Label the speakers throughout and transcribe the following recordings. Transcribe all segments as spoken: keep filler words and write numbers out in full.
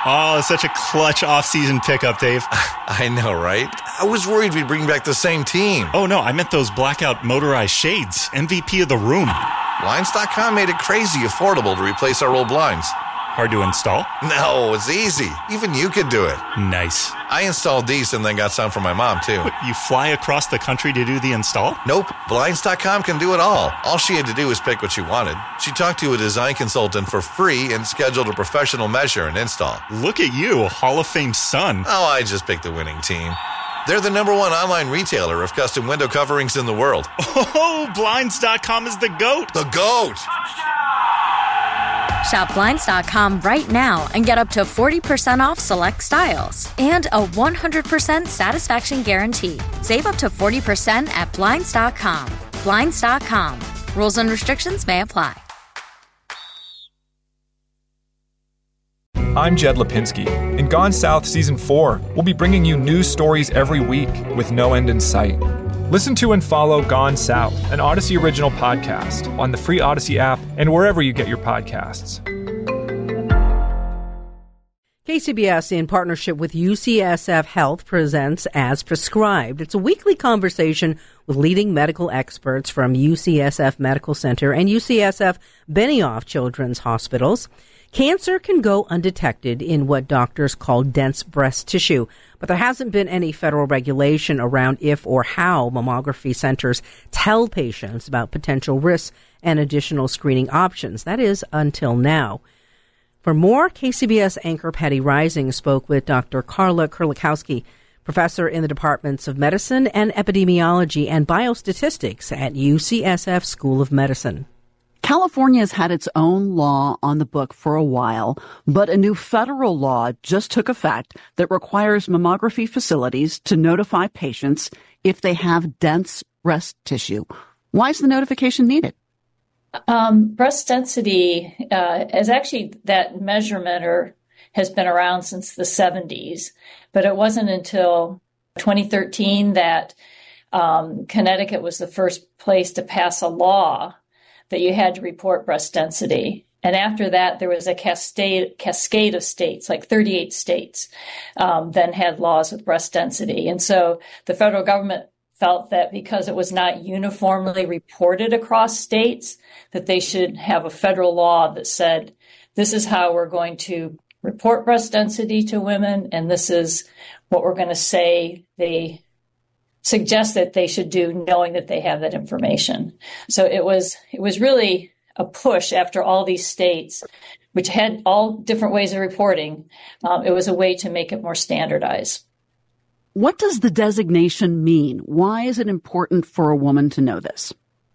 Speaker 1: Oh, such a clutch off-season pickup, Dave.
Speaker 2: I know, right? I was worried we'd bring back the same team.
Speaker 1: Oh, no, I meant those blackout motorized shades. M V P of the room.
Speaker 2: Blinds dot com made it crazy affordable to replace our old blinds.
Speaker 1: Hard to install?
Speaker 2: No, it's easy. Even you could do it.
Speaker 1: Nice.
Speaker 2: I installed these and then got some for my mom, too.
Speaker 1: What, you fly across the country to do the install?
Speaker 2: Nope. Blinds dot com can do it all. All she had to do was pick what she wanted. She talked to a design consultant for free and scheduled a professional measure and install.
Speaker 1: Look at you, Hall of Fame son.
Speaker 2: Oh, I just picked the winning team. They're the number one online retailer of custom window coverings in the world.
Speaker 1: Oh, Blinds dot com is the GOAT.
Speaker 2: The GOAT!
Speaker 3: Shop Blinds dot com right now and get up to forty percent off select styles and a one hundred percent satisfaction guarantee. Save up to forty percent at Blinds dot com. Blinds dot com. Rules and restrictions may apply.
Speaker 4: I'm Jed Lipinski. In Gone South Season four, we'll be bringing you news stories every week with no end in sight. Listen to and follow Gone South, an Odyssey original podcast, on the free Odyssey app and wherever you get your podcasts.
Speaker 5: K C B S, in partnership with U C S F Health, presents As Prescribed. It's a weekly conversation with leading medical experts from U C S F Medical Center and U C S F Benioff Children's Hospitals. Cancer can go undetected in what doctors call dense breast tissue, but there hasn't been any federal regulation around if or how mammography centers tell patients about potential risks and additional screening options. That is, until now. For more, K C B S anchor Patty Rising spoke with Doctor Carla Kurlikowski, professor in the Departments of Medicine and Epidemiology and Biostatistics at U C S F School of Medicine.
Speaker 6: California has had its own law on the book for a while, but a new federal law just took effect that requires mammography facilities to notify patients if they have dense breast tissue. Why is the notification needed?
Speaker 7: Um, breast density uh, is actually that measurement or has been around since the seventies, but it wasn't until twenty thirteen that um, Connecticut was the first place to pass a law that you had to report breast density. And after that, there was a cascade, cascade of states, like thirty-eight states, um, then had laws with breast density. And so the federal government felt that because it was not uniformly reported across states, that they should have a federal law that said, this is how we're going to report breast density to women, and this is what we're going to say they suggest that they should do, knowing that they have that information. So it was it was really a push after all these states, which had all different ways of reporting. Um, it was a way to make it more standardized.
Speaker 6: What does the designation mean? Why is it important for a woman to know this?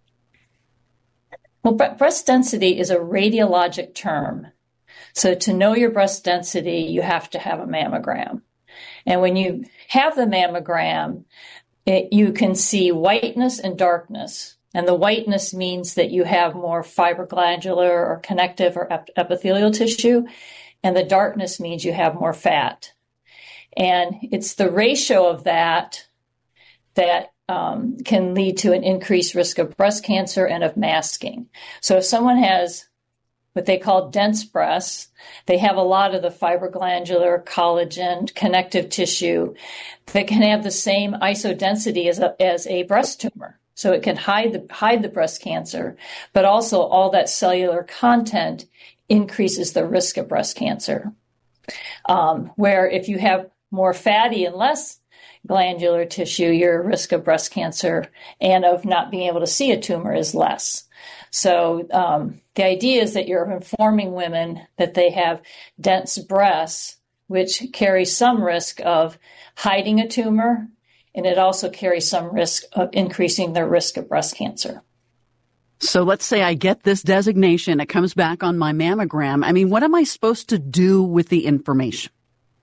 Speaker 7: Well, bre- breast density is a radiologic term. So to know your breast density, you have to have a mammogram. And when you have the mammogram, It, you can see whiteness and darkness. And the whiteness means that you have more fibroglandular or connective or ep- epithelial tissue. And the darkness means you have more fat. And it's the ratio of that that um, can lead to an increased risk of breast cancer and of masking. So if someone has what they call dense breasts, they have a lot of the fibroglandular, collagen, connective tissue that can have the same isodensity as a, as a breast tumor. So it can hide the, hide the breast cancer, but also all that cellular content increases the risk of breast cancer. Um, where if you have more fatty and less glandular tissue, your risk of breast cancer and of not being able to see a tumor is less. So um, the idea is that you're informing women that they have dense breasts, which carry some risk of hiding a tumor, and it also carries some risk of increasing their risk of breast cancer.
Speaker 6: So let's say I get this designation, it comes back on my mammogram. I mean, what am I supposed to do with the information?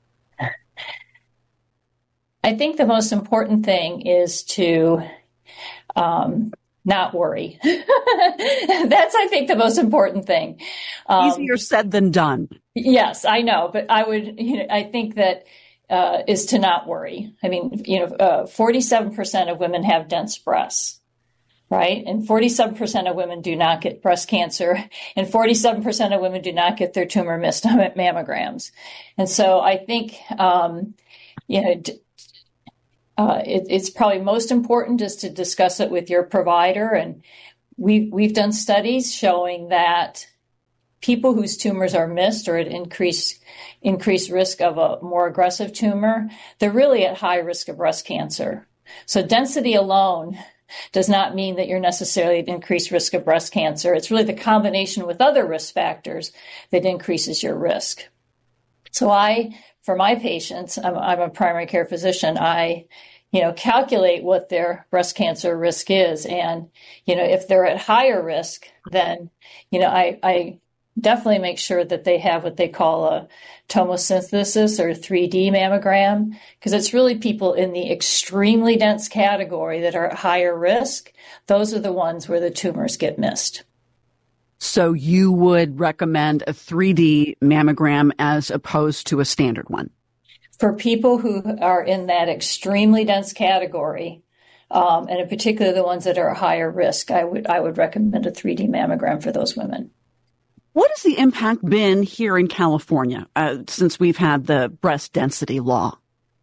Speaker 7: I think the most important thing is to um, not worry. That's, I think, the most important thing. Um,
Speaker 6: Easier said than done.
Speaker 7: Yes, I know, but I would, you know, I think that uh, is to not worry. I mean, you know, uh, forty-seven percent of women have dense breasts. right? And forty-seven percent of women do not get breast cancer, and forty-seven percent of women do not get their tumor missed on mammograms. And so I think, um, you know, uh, it, it's probably most important just to discuss it with your provider. And we've, we've done studies showing that people whose tumors are missed or at increased increased risk of a more aggressive tumor, they're really at high risk of breast cancer. So density alone does not mean that you're necessarily at increased risk of breast cancer. It's really the combination with other risk factors that increases your risk. So I, for my patients, I'm, I'm a primary care physician, I, you know, calculate what their breast cancer risk is. And, you know, if they're at higher risk, then, you know, I, I definitely make sure that they have what they call a tomosynthesis or three D mammogram, because it's really people in the extremely dense category that are at higher risk. Those are the ones where the tumors get missed.
Speaker 6: So you would recommend a three D mammogram as opposed to a standard one?
Speaker 7: For people who are in that extremely dense category, um, and in particular the ones that are at higher risk, I would I would recommend a three D mammogram for those women.
Speaker 6: What has the impact been here in California uh, since we've had the breast density law?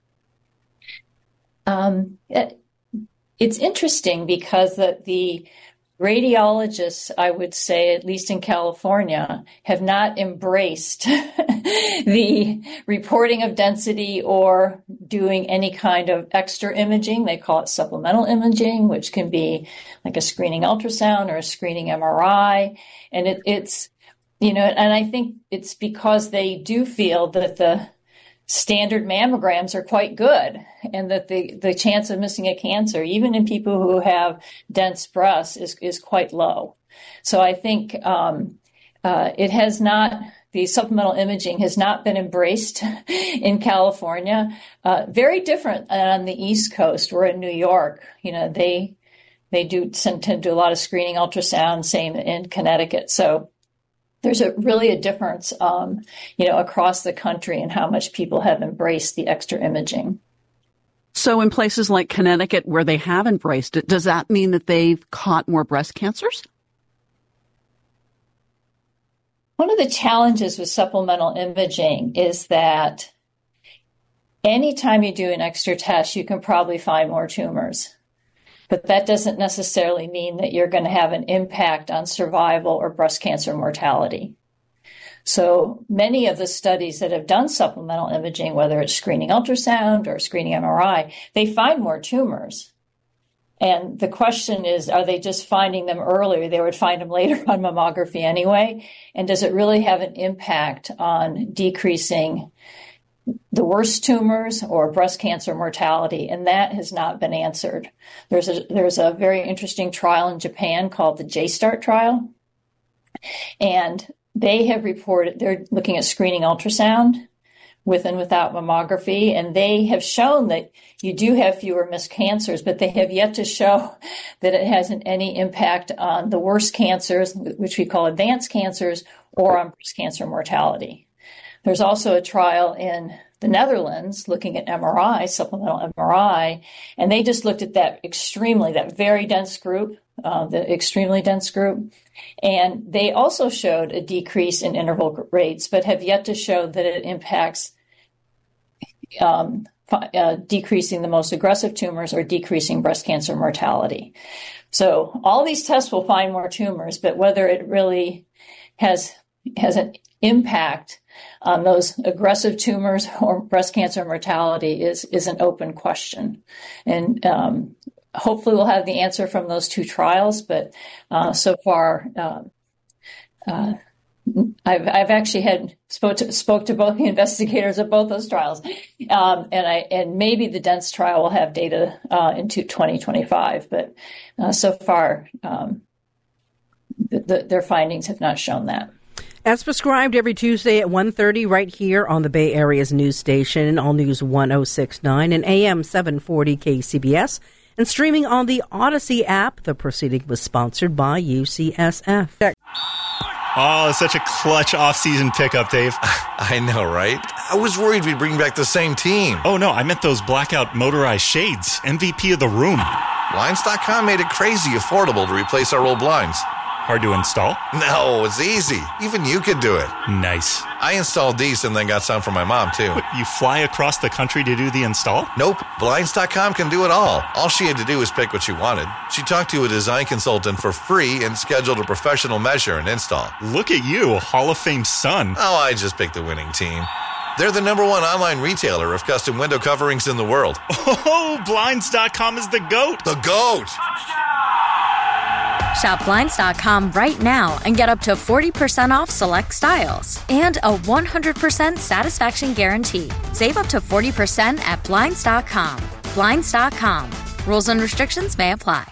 Speaker 7: Um, it, it's interesting because the, the radiologists, I would say, at least in California, have not embraced the reporting of density or doing any kind of extra imaging. They call it supplemental imaging, which can be like a screening ultrasound or a screening M R I. And it, it's You know, and I think it's because they do feel that the standard mammograms are quite good and that the, the chance of missing a cancer, even in people who have dense breasts, is, is quite low. So I think um, uh, it has not, the supplemental imaging has not been embraced in California. Uh, very different on the East Coast. We're in New York. You know, they they do tend to do a lot of screening ultrasound, same in Connecticut. So there's a really a difference, um, you know, across the country in how much people have embraced the extra imaging.
Speaker 6: So in places like Connecticut where they have embraced it, does that mean that they've caught more breast cancers?
Speaker 7: One of the challenges with supplemental imaging is that anytime you do an extra test, you can probably find more tumors. But that doesn't necessarily mean that you're going to have an impact on survival or breast cancer mortality. So many of the studies that have done supplemental imaging, whether it's screening ultrasound or screening M R I, they find more tumors. And the question is, are they just finding them earlier? They would find them later on mammography anyway. And does it really have an impact on decreasing the worst tumors or breast cancer mortality? And that has not been answered. There's a, there's a very interesting trial in Japan called the J START trial. And they have reported, they're looking at screening ultrasound with and without mammography. And they have shown that you do have fewer missed cancers, but they have yet to show that it hasn't any impact on the worst cancers, which we call advanced cancers, or on breast cancer mortality. There's also a trial in the Netherlands looking at M R I, supplemental M R I, and they just looked at that extremely, that very dense group, uh, the extremely dense group. And they also showed a decrease in interval rates, but have yet to show that it impacts um, uh, decreasing the most aggressive tumors or decreasing breast cancer mortality. So all these tests will find more tumors, but whether it really has has an impact on those aggressive tumors or breast cancer mortality is, is an open question. And um, hopefully we'll have the answer from those two trials, but uh, so far uh, uh, I've, I've actually had spoke to, spoke to both the investigators of both those trials. Um, and I and maybe the DENSE trial will have data uh, into twenty twenty-five, but uh, so far um, the, the, their findings have not shown that.
Speaker 5: As prescribed every Tuesday at one thirty right here on the Bay Area's news station, All News one oh six point nine and A M seven forty K C B S, and streaming on the Odyssey app. The proceeding was sponsored by U C S F.
Speaker 1: Oh, such a clutch off-season pickup, Dave.
Speaker 2: I know, right? I was worried we'd bring back the same team.
Speaker 1: Oh, no, I meant those blackout motorized shades. M V P of the room.
Speaker 2: Blinds dot com made it crazy affordable to replace our old blinds.
Speaker 1: Hard to install?
Speaker 2: No, it's easy. Even you could do it.
Speaker 1: Nice.
Speaker 2: I installed these and then got some for my mom, too.
Speaker 1: What, you fly across the country to do the install?
Speaker 2: Nope. Blinds dot com can do it all. All she had to do was pick what she wanted. She talked to a design consultant for free and scheduled a professional measure and install.
Speaker 1: Look at you, a Hall of Fame son.
Speaker 2: Oh, I just picked the winning team. They're the number one online retailer of custom window coverings in the world.
Speaker 1: Oh, Blinds dot com is the GOAT.
Speaker 2: The GOAT!
Speaker 3: Shop Blinds dot com right now and get up to forty percent off select styles and a one hundred percent satisfaction guarantee. Save up to forty percent at Blinds dot com. Blinds dot com. Rules and restrictions may apply.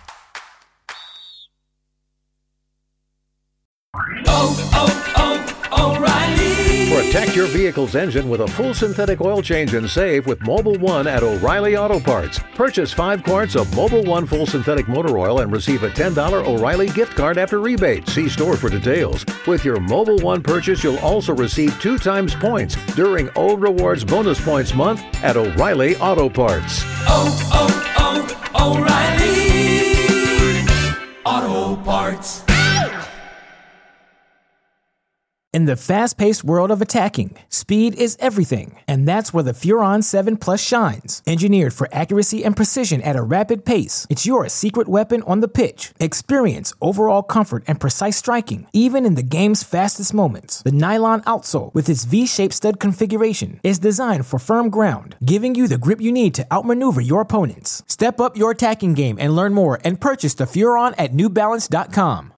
Speaker 8: Oh, oh, oh, O'Reilly.
Speaker 9: Protect your vehicle's engine with a full synthetic oil change and save with Mobil one at O'Reilly Auto Parts. Purchase five quarts of Mobil one full synthetic motor oil and receive a ten dollars O'Reilly gift card after rebate. See store for details. With your Mobil one purchase, you'll also receive two times points during O Rewards Bonus Points Month at O'Reilly Auto Parts.
Speaker 8: Oh, oh, oh, O'Reilly Auto Parts.
Speaker 10: In the fast-paced world of attacking, speed is everything, and that's where the Furon seven Plus shines. Engineered for accuracy and precision at a rapid pace, it's your secret weapon on the pitch. Experience overall comfort and precise striking, even in the game's fastest moments. The nylon outsole, with its V-shaped stud configuration, is designed for firm ground, giving you the grip you need to outmaneuver your opponents. Step up your attacking game and learn more and purchase the Furon at New Balance dot com.